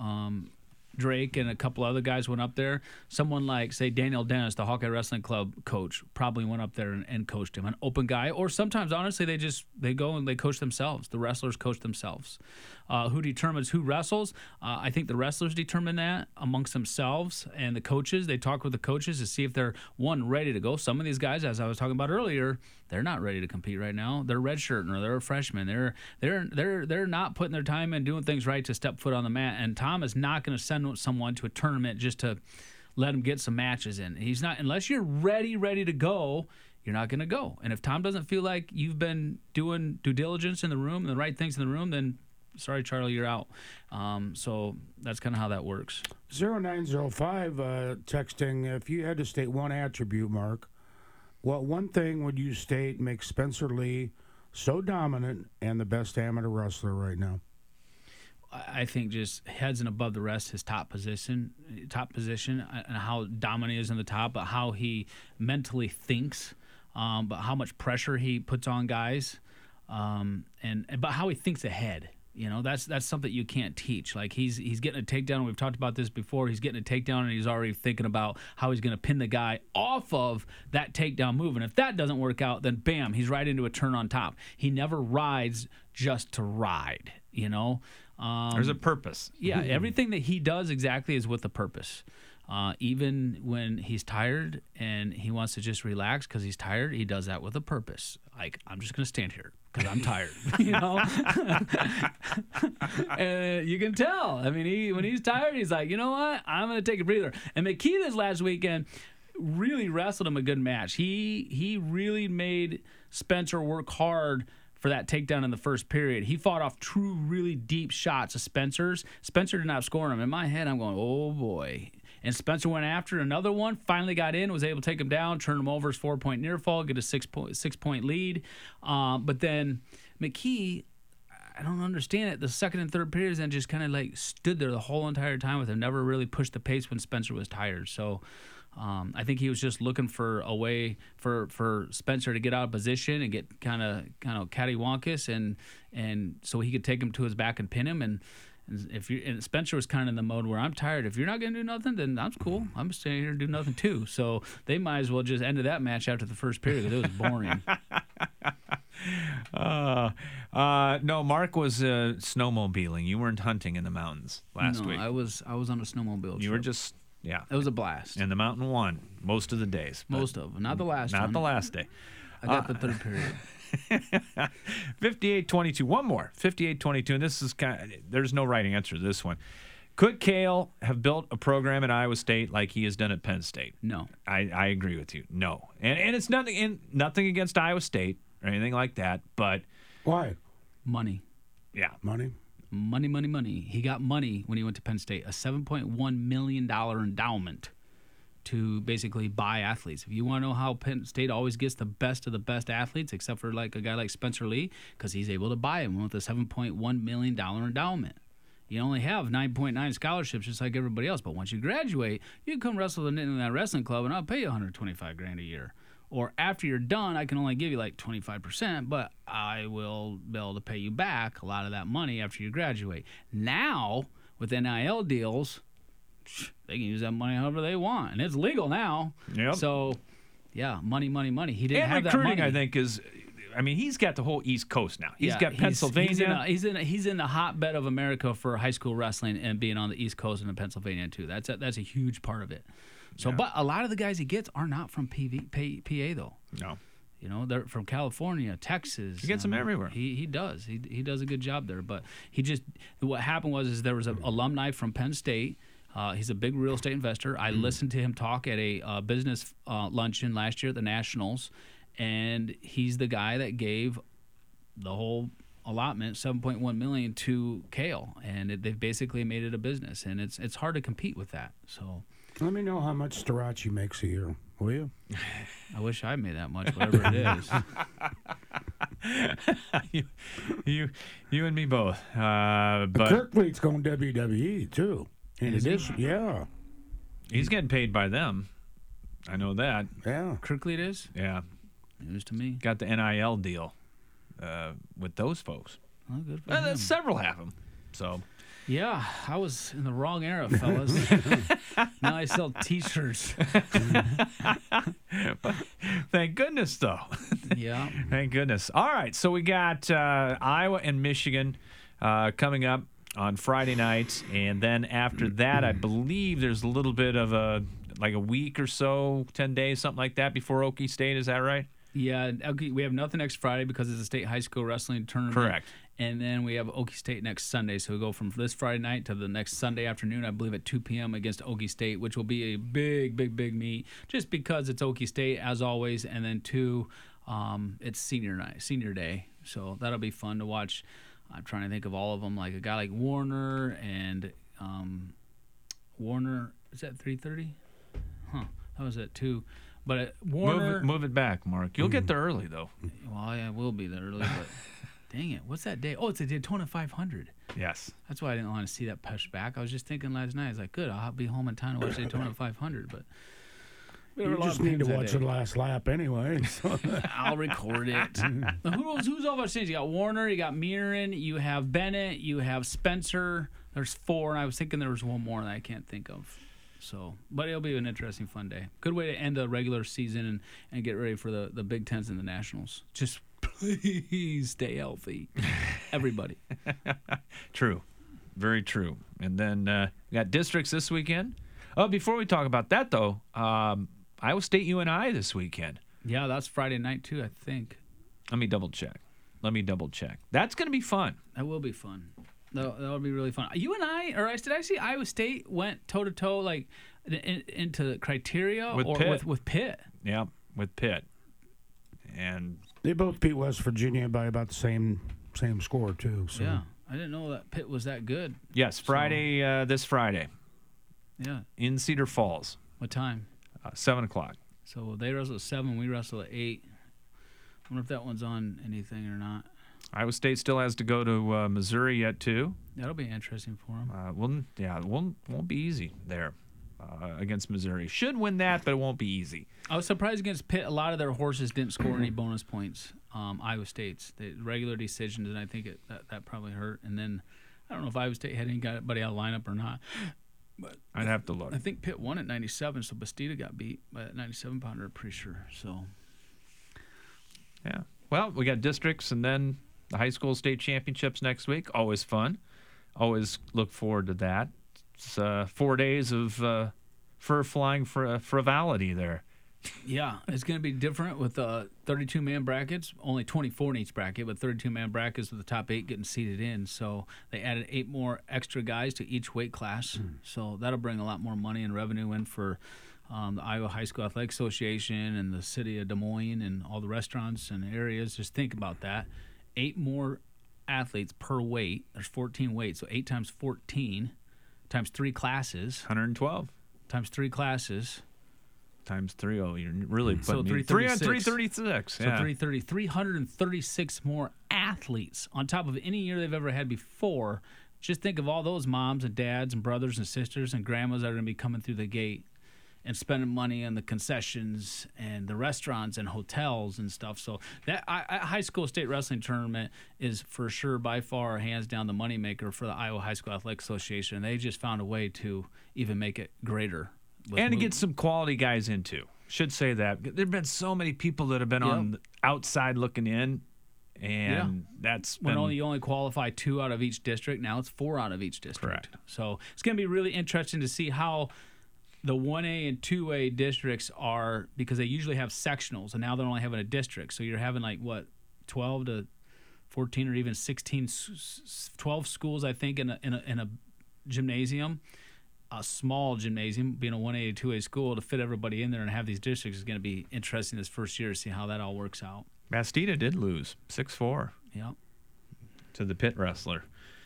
Drake and a couple other guys went up there, someone like, say, Daniel Dennis, the Hawkeye Wrestling Club coach, probably went up there and coached him, an open guy. Or sometimes, honestly, they go and they coach themselves. The wrestlers coach themselves. Who determines who wrestles? I think the wrestlers determine that amongst themselves, and the coaches, they talk with the coaches to see if they're, one, ready to go. Some of these guys, as I was talking about earlier, they're not ready to compete right now. They're redshirting or they're a freshman. They're not putting their time in doing things right to step foot on the mat. And Tom is not going to send someone to a tournament just to let him get some matches in. He's not, unless you're ready to go. You're not going to go. And if Tom doesn't feel like you've been doing due diligence in the room and the right things in the room, then sorry, Charlie, you're out. So that's kind of how that works. 0905 texting, if you had to state one attribute, Mark, what one thing would you state makes Spencer Lee so dominant and the best amateur wrestler right now? I think just heads and above the rest, his top position, and how dominant he is in the top, but how he mentally thinks, but how much pressure he puts on guys, and but how he thinks ahead. You know, that's something you can't teach. Like he's getting a takedown. We've talked about this before. He's getting a takedown, and he's already thinking about how he's going to pin the guy off of that takedown move. And if that doesn't work out, then bam, he's right into a turn on top. He never rides just to ride. You know, there's a purpose. Yeah, everything that he does exactly is with a purpose. Even when he's tired and he wants to just relax because he's tired, he does that with a purpose. Like, I'm just going to stand here because I'm tired, you know? And you can tell. I mean, when he's tired, he's like, you know what? I'm going to take a breather. And McKee this last weekend really wrestled him a good match. He really made Spencer work hard for that takedown in the first period. He fought off true, really deep shots of Spencer's. Spencer did not score him. In my head, I'm going, oh, boy. And Spencer went after another one, finally got in, was able to take him down, turn him over his 4-point near fall, get a six-point lead. But then McKee, I don't understand it. The second and third periods then just kind of like stood there the whole entire time with him, never really pushed the pace when Spencer was tired. So I think he was just looking for a way for Spencer to get out of position and get kind of cattywampus, and so he could take him to his back and pin him. And Spencer was kind of in the mode where I'm tired. If you're not going to do nothing, then that's cool. I'm staying here to do nothing too. So they might as well just end that match after the first period because it was boring. No, Mark was snowmobiling. You weren't hunting in the mountains last week. I was on a snowmobile trip. You were just, yeah. It was a blast. And the mountain won most of the days. Most of them. Not the last one. Not the last day. I got the third period. 58-22. One more. 58-22. And this is there's no right answer to this one. Could Cale have built a program at Iowa State like he has done at Penn State? No. I agree with you. No. And it's nothing against Iowa State or anything like that, but why? Money. Yeah. Money. He got money when he went to Penn State, a $7.1 million endowment to basically buy athletes. If you want to know how Penn State always gets the best of the best athletes, except for like a guy like Spencer Lee, because he's able to buy them with a $7.1 million endowment. You only have 9.9 scholarships just like everybody else, but once you graduate, you can come wrestle in that wrestling club and I'll pay you $125,000 a year. Or after you're done, I can only give you like 25%, but I will be able to pay you back a lot of that money after you graduate. Now, with NIL deals, they can use that money however they want, and it's legal now. Yep. So, yeah, money. He didn't have that recruiting, money. I think, is. I mean, he's got the whole East Coast now. He's got Pennsylvania. He's in the hotbed of America for high school wrestling and being on the East Coast and in Pennsylvania too. That's a huge part of it. So, but a lot of the guys he gets are not from PA though. No. You know, they're from California, Texas. He gets them everywhere. He does. He does a good job there. But what happened was there was an alumni from Penn State. He's a big real estate investor. I listened to him talk at a business luncheon last year at the Nationals, and he's the guy that gave the whole allotment, $7.1 million, to Cale, and they've basically made it a business, and it's hard to compete with that. So. Let me know how much Starachi makes a year, will you? I wish I made that much, whatever it is. you and me both. But Kirkleet's going WWE too. Is it? Yeah. He's getting paid by them. I know that. Yeah. Kirkleet is? Yeah. News to me. Got the NIL deal with those folks. Oh, good for him. Several have them. So. Yeah, I was in the wrong era, fellas. Now I sell T-shirts. Thank goodness, though. Yeah. Thank goodness. All right, so we got Iowa and Michigan coming up on Friday night, and then after that, I believe there's a little bit of a week or so, 10 days, something like that, before Okie State. Is that right? Yeah, we have nothing next Friday because it's a state high school wrestling tournament. Correct. And then we have Okie State next Sunday. So we go from this Friday night to the next Sunday afternoon, I believe at 2 p.m. against Okie State, which will be a big, big, big meet just because it's Okie State, as always. And then 2, it's senior day. So that'll be fun to watch. I'm trying to think of all of them, like a guy like Warner and Warner. Is that 3:30? Huh. That was at 2. But Warner. Move it back, Mark. You'll get there early, though. Well, I will be there early, but dang it. What's that day? Oh, it's a Daytona 500. Yes. That's why I didn't want to see that pushed back. I was just thinking last night, I was like, good, I'll be home in time to watch Daytona 500. But you just need to watch the last lap anyway. So. I'll record it. Who's all those things? You got Warner, you got Mirren, you have Bennett, you have Spencer. There's 4, and I was thinking there was one more that I can't think of. So, but it'll be an interesting, fun day. Good way to end the regular season and get ready for the Big Tens and the Nationals. Just please stay healthy, everybody. True, very true. And then we got districts this weekend. Oh, before we talk about that though, Iowa State UNI this weekend. Yeah, that's Friday night too, I think. Let me double check. That's going to be fun. That will be fun. That'll be really fun. UNI, or did I see Iowa State went toe-to-toe like into criteria with Pitt? Yeah, with Pitt. And they both beat West Virginia by about the same score, too. So. Yeah, I didn't know that Pitt was that good. Yes, Friday, this Friday. Yeah. In Cedar Falls. What time? 7 o'clock. So they wrestle at 7, we wrestle at 8. I wonder if that one's on anything or not. Iowa State still has to go to Missouri yet, too. That'll be interesting for them. It won't be easy there against Missouri. Should win that, but it won't be easy. I was surprised against Pitt. A lot of their horses didn't score any bonus points. Iowa State's regular decisions, and I think that probably hurt. And then I don't know if Iowa State had anybody out of lineup or not. But I'd have to look. I think Pitt won at 97, so Bastida got beat by that 97-pounder, I'm pretty sure. So, yeah. Well, we got districts and then the high school state championships next week. Always fun. Always look forward to that. It's 4 days of fur flying frivolity there. Yeah, it's going to be different with 32-man brackets. Only 24 in each bracket, but 32-man brackets with the top 8 getting seeded in. So they added 8 more extra guys to each weight class. So that'll bring a lot more money and revenue in for the Iowa High School Athletic Association and the city of Des Moines and all the restaurants and areas. Just think about that. 8 more athletes per weight. There's 14 weights, so 8 times 14 times 3 classes. 112. Times 3 classes. Times 3. Oh, you're really putting 336. So yeah. 336 more athletes on top of any year they've ever had before. Just think of all those moms and dads and brothers and sisters and grandmas that are going to be coming through the gate and spending money on the concessions and the restaurants and hotels and stuff. So that high school state wrestling tournament is for sure, by far, hands down, the moneymaker for the Iowa High School Athletic Association. And they just found a way to even make it greater. And to get some quality guys into. Should say that. There have been so many people that have been on the outside looking in, and that's been... When you only qualify 2 out of each district, now it's 4 out of each district. Correct. So it's going to be really interesting to see how the 1A and 2A districts are, because they usually have sectionals, and now they're only having a district. So you're having 12 to 14 or even 16, 12 schools, I think, in a gymnasium. A small gymnasium, being a 1A to 2A school, to fit everybody in there and have these districts is going to be interesting this first year to see how that all works out. Bastida did lose 6-4. Yep. To the Pitt wrestler.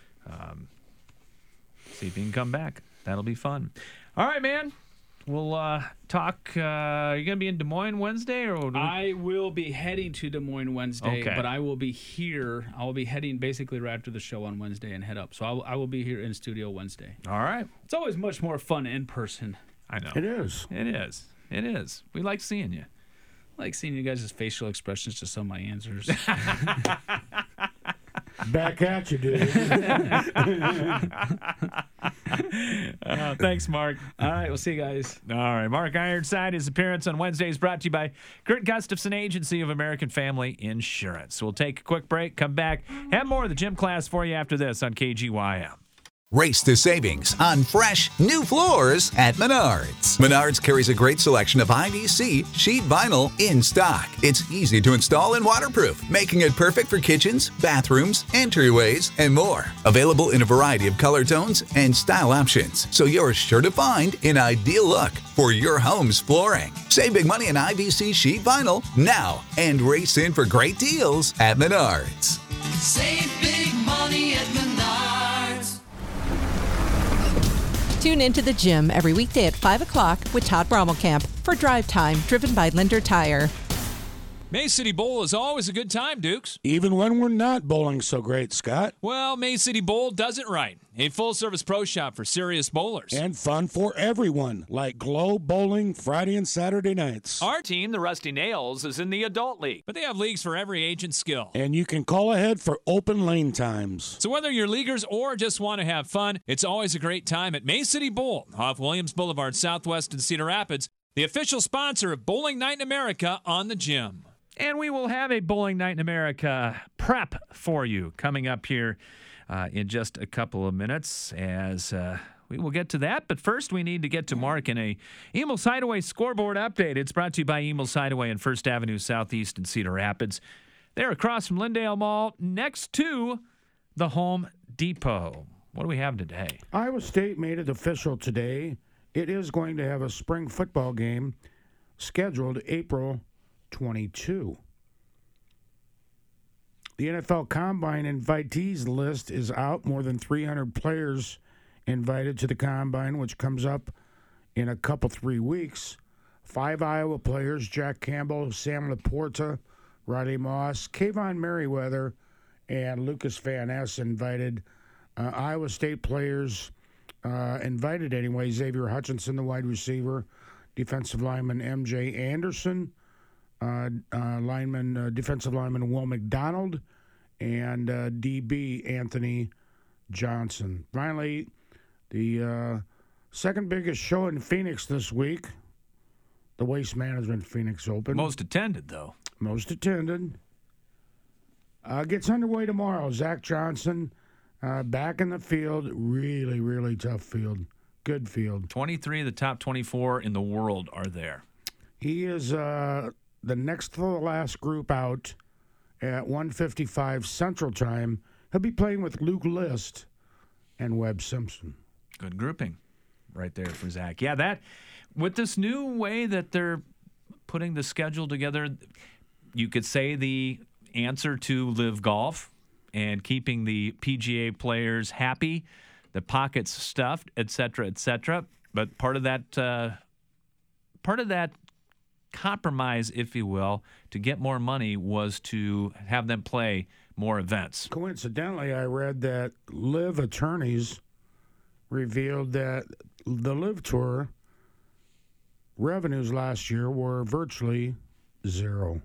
See if he can come back. That'll be fun. All right, man. We'll talk. Are you going to be in Des Moines Wednesday? I will be heading to Des Moines Wednesday, but I will be here. I will be heading basically right after the show on Wednesday and head up. So I will be here in studio Wednesday. All right. It's always much more fun in person. I know. It is. It is. It is. We like seeing you. I like seeing you guys' facial expressions to some of my answers. Back at you, dude. Thanks, Mark. All right, we'll see you guys. All right, Mark Ironside. His appearance on Wednesday is brought to you by Kurt Gustafson Agency of American Family Insurance. We'll take a quick break, come back, have more of the gym class for you after this on KGYM. Race to savings on fresh, new floors at Menards. Menards carries a great selection of IVC sheet vinyl in stock. It's easy to install and waterproof, making it perfect for kitchens, bathrooms, entryways, and more. Available in a variety of color tones and style options, so you're sure to find an ideal look for your home's flooring. Save big money on IVC sheet vinyl now and race in for great deals at Menards. Save big money at Menards. Tune into the gym every weekday at 5 o'clock with Todd Brommelkamp for Drive Time, driven by Linder Tire. May City Bowl is always a good time, Dukes. Even when we're not bowling so great, Scott. Well, May City Bowl does it right. A full-service pro shop for serious bowlers. And fun for everyone, like Globe Bowling Friday and Saturday nights. Our team, the Rusty Nails, is in the adult league, but they have leagues for every age and skill. And you can call ahead for open lane times. So whether you're leaguers or just want to have fun, it's always a great time at May City Bowl off Williams Boulevard Southwest in Cedar Rapids, the official sponsor of Bowling Night in America on the gym. And we will have a Bowling Night in America prep for you coming up here in just a couple of minutes as we will get to that. But first, we need to get to Mark in a Emil's Hideaway scoreboard update. It's brought to you by Emil's Hideaway in 1st Avenue Southeast in Cedar Rapids. They're across from Lindale Mall next to the Home Depot. What do we have today? Iowa State made it official today. It is going to have a spring football game scheduled April 22. The NFL Combine invitees list is out. More than 300 players invited to the Combine, which comes up in a couple, 3 weeks. 5 Iowa players, Jack Campbell, Sam Laporta, Riley Moss, Kayvon Merriweather, and Lucas Van Ness invited. Iowa State players invited anyway. Xavier Hutchinson, the wide receiver, defensive lineman M.J. Anderson, defensive lineman Will McDonald, and DB Anthony Johnson. Finally, the second biggest show in Phoenix this week, the Waste Management Phoenix Open. Most attended, though. Most attended. Gets underway tomorrow. Zach Johnson back in the field. Really, really tough field. Good field. 23 of the top 24 in the world are there. He is the next to the last group out at 1:55 Central Time. He'll be playing with Luke List and Webb Simpson. Good grouping right there for Zach. Yeah, that with this new way that they're putting the schedule together, you could say the answer to Live Golf and keeping the PGA players happy, the pockets stuffed, et cetera, et cetera. But part of that compromise, if you will, to get more money was to have them play more events. Coincidentally, I read that Live attorneys revealed that the Live Tour revenues last year were virtually zero.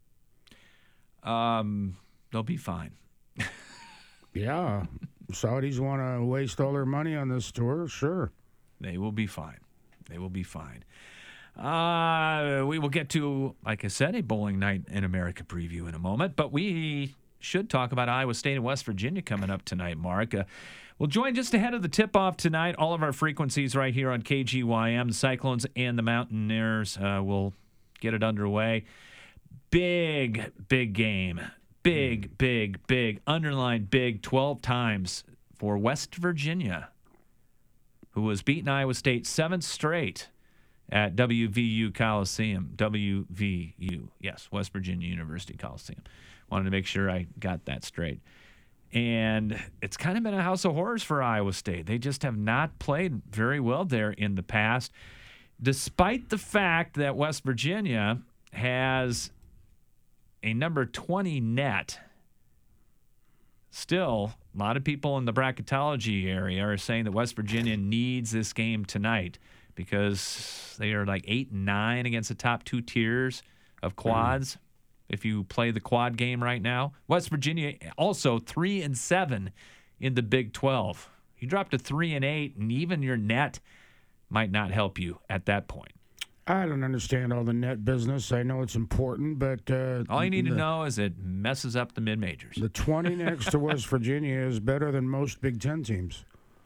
They'll be fine. Yeah. Saudis want to waste all their money on this tour? Sure. They will be fine. They will be fine. We will get to, like I said, a Bowling Night in America preview in a moment, but we should talk about Iowa State and West Virginia coming up tonight, Mark. We'll join just ahead of the tip-off tonight. All of our frequencies right here on KGYM. The Cyclones and the Mountaineers will get it underway. Big, big game. Big, big, big. Underline big 12 times for West Virginia, who was beating Iowa State 7th straight at WVU Coliseum. WVU, yes, West Virginia University Coliseum. Wanted to make sure I got that straight. And it's kind of been a house of horrors for Iowa State. They just have not played very well there in the past, despite the fact that West Virginia has a number 20 net. Still, a lot of people in the bracketology area are saying that West Virginia needs this game tonight because they are like 8 and 9 against the top 2 tiers of quads. If you play the quad game right now, West Virginia also 3 and 7 in the Big 12. You drop to 3 and 8, and even your net might not help you at that point. I don't understand all the net business. I know it's important, but all you need to know is it messes up the mid-majors. The 20 next to West Virginia is better than most Big Ten teams.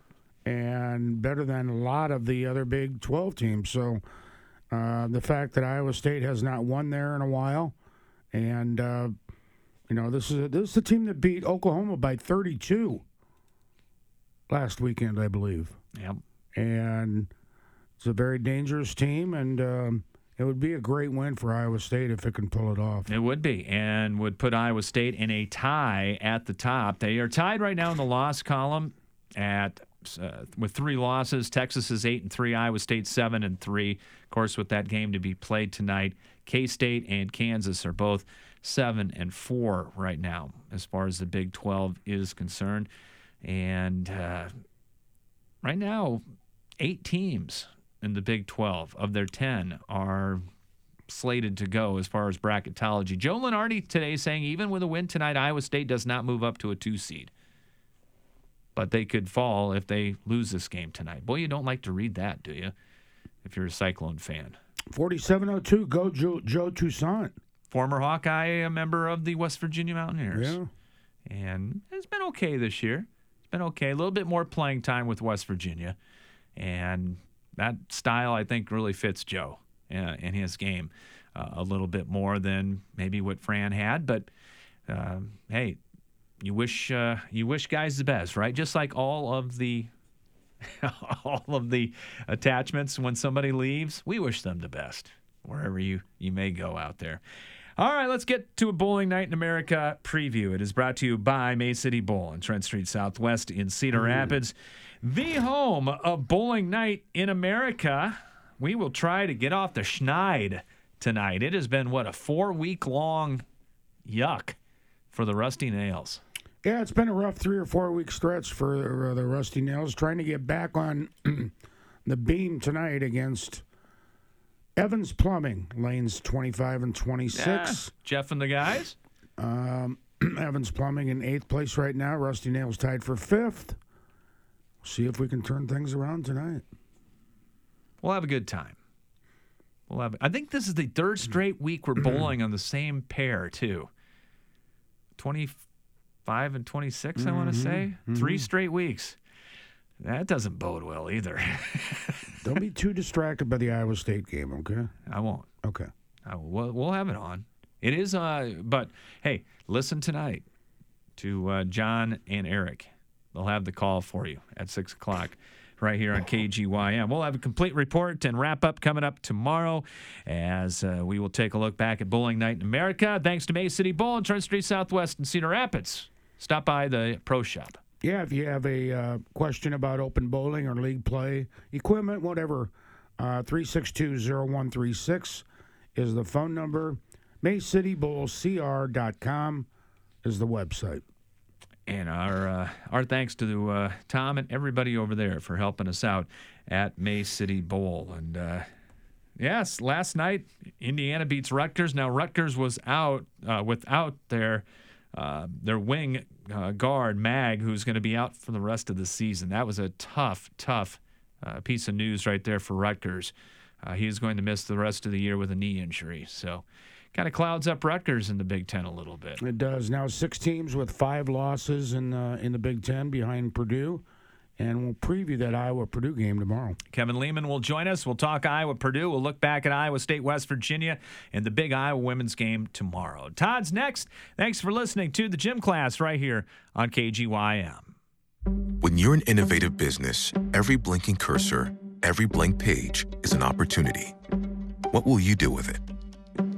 and better than a lot of the other Big 12 teams. So the fact that Iowa State has not won there in a while, and this is the team that beat Oklahoma by 32 last weekend, I believe. Yep. And it's a very dangerous team, and it would be a great win for Iowa State if it can pull it off. It would be, and would put Iowa State in a tie at the top. They are tied right now in the loss column with 3 losses. Texas is 8-3, Iowa State 7-3. Of course, with that game to be played tonight, K-State and Kansas are both 7-4 right now as far as the Big 12 is concerned. And right now, 8 teams in the Big 12 of their 10 are slated to go as far as bracketology. Joe Lunardi today saying even with a win tonight, Iowa State does not move up to a 2 seed. But they could fall if they lose this game tonight. Boy, you don't like to read that, do you? If you're a Cyclone fan. 47-02, go Joe Toussaint. Former Hawkeye, a member of the West Virginia Mountaineers. Yeah. And it's been okay this year. It's been okay. A little bit more playing time with West Virginia. And that style, I think, really fits Joe in his game a little bit more than maybe what Fran had. But, hey, you wish guys the best, right? Just like all of the attachments when somebody leaves, we wish them the best wherever you may go out there. All right, let's get to a Bowling Night in America preview. It is brought to you by May City Bowl on Trent Street Southwest in Cedar Rapids, the home of Bowling Night in America. We will try to get off the schneid tonight. It has been, a 4-week-long yuck for the Rusty Nails. Yeah, it's been a rough 3 or 4 week stretch for the Rusty Nails, trying to get back on the beam tonight against Evans Plumbing, lanes 25 and 26. Yeah, Jeff and the guys. Evans Plumbing in 8th place right now. Rusty Nails tied for 5th. See if we can turn things around tonight. We'll have a good time. I think this is the 3rd straight week we're bowling on the same pair, too. 25 and 26, I want to say. 3 straight weeks. That doesn't bode well either. Don't be too distracted by the Iowa State game, okay? I won't. Okay. We'll have it on. It is, but, hey, listen tonight to John and Eric. They'll have the call for you at 6 o'clock right here on KGYM. We'll have a complete report and wrap-up coming up tomorrow as we will take a look back at Bowling Night in America. Thanks to May City Bowl and Trent Street Southwest in Cedar Rapids. Stop by the Pro Shop. Yeah, if you have a question about open bowling or league play, equipment, whatever, 362-0136 is the phone number. MayCityBowlCR.com is the website. And our thanks to Tom and everybody over there for helping us out at May City Bowl. And, yes, last night, Indiana beats Rutgers. Now, Rutgers was out without their wing guard, Mag, who's going to be out for the rest of the season. That was a tough piece of news right there for Rutgers. He is going to miss the rest of the year with a knee injury. So kind of clouds up Rutgers in the Big Ten a little bit. It does. Now 6 teams with 5 losses in the Big Ten behind Purdue. And we'll preview that Iowa-Purdue game tomorrow. Kevin Lehman will join us. We'll talk Iowa-Purdue. We'll look back at Iowa State, West Virginia, and the big Iowa women's game tomorrow. Todd's next. Thanks for listening to The Gym Class right here on KGYM. When you're an innovative business, every blinking cursor, every blank page is an opportunity. What will you do with it?